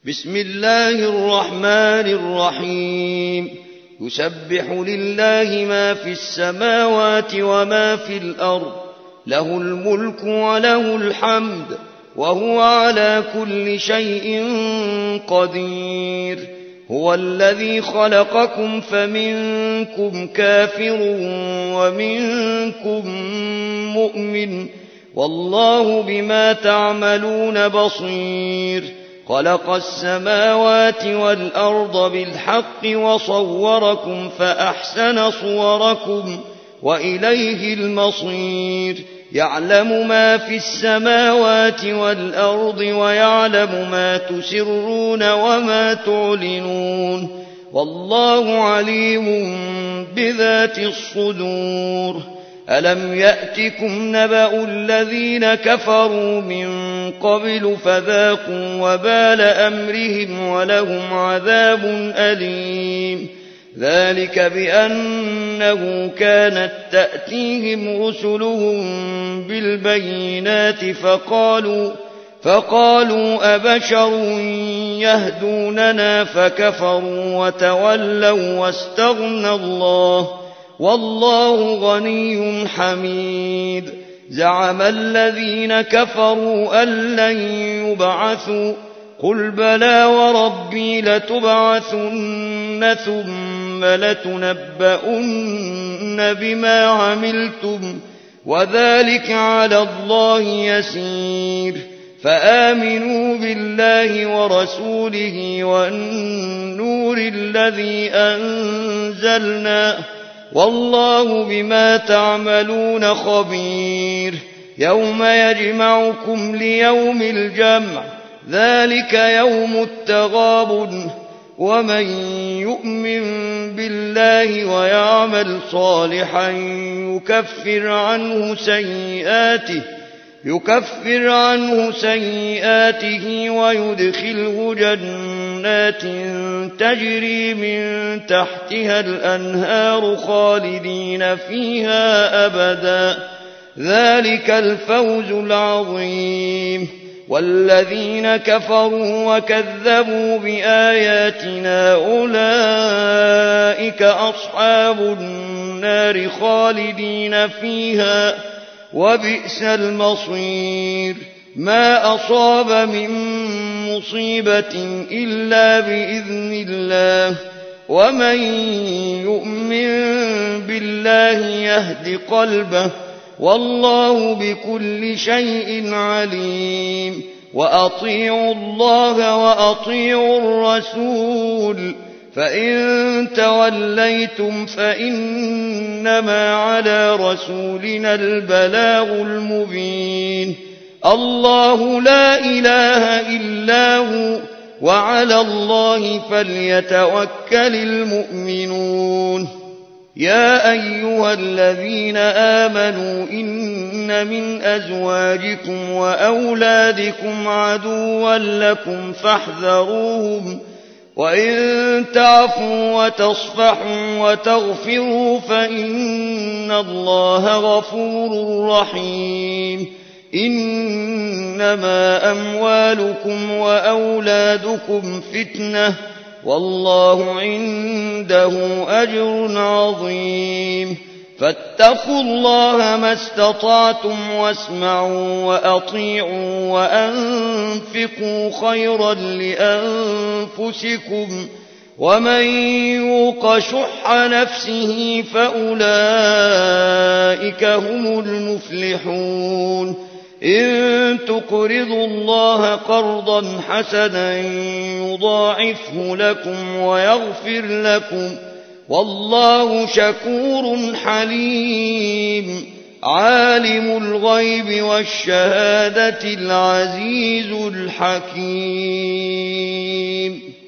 بسم الله الرحمن الرحيم يسبح لله ما في السماوات وما في الأرض له الملك وله الحمد وهو على كل شيء قدير هو الذي خلقكم فمنكم كافر ومنكم مؤمن والله بما تعملون بصير خلق السماوات والأرض بالحق وصوركم فأحسن صوركم وإليه المصير يعلم ما في السماوات والأرض ويعلم ما تسرون وما تعلنون والله عليم بذات الصدور ألم يأتكم نبأ الذين كفروا من قبل فذاقوا وبال أمرهم ولهم عذاب أليم ذلك بأنه كانت تأتيهم رسلهم بالبينات فقالوا أبشر يهدوننا فكفروا وتولوا واستغنى الله والله غني حميد زعم الذين كفروا أن لن يبعثوا قل بلى وربي لتبعثن ثم لتنبؤن بما عملتم وذلك على الله يسير فآمنوا بالله ورسوله والنور الذي أنزلنا والله بما تعملون خبير يوم يجمعكم ليوم الجمع ذلك يوم التغابن ومن يؤمن بالله ويعمل صالحا يكفر عنه سيئاته ويدخله جنات تجري من تحتها الأنهار خالدين فيها أبدا ذلك الفوز العظيم والذين كفروا وكذبوا بآياتنا أولئك أصحاب النار خالدين فيها وبئس المصير ما أصاب من مصيبة إلا بإذن الله ومن يؤمن بالله يهد قلبه والله بكل شيء عليم وأطيعوا الله وأطيعوا الرسول فإن توليتم فإنما على رسولنا البلاغ المبين الله لا إله إلا هو وعلى الله فليتوكل المؤمنون يا أيها الذين آمنوا إن من أزواجكم وأولادكم عدوا لكم فاحذروهم وإن تعفوا وتصفحوا وتغفروا فإن الله غفور رحيم إنما أموالكم وأولادكم فتنة والله عنده أجر عظيم فاتقوا الله ما استطعتم واسمعوا وأطيعوا وأنفقوا خيرا لأنفسكم ومن يوق شح نفسه فأولئك هم المفلحون إن تقرضوا الله قرضا حسنا يضاعفه لكم ويغفر لكم والله شكور حليم عالم الغيب والشهادة العزيز الحكيم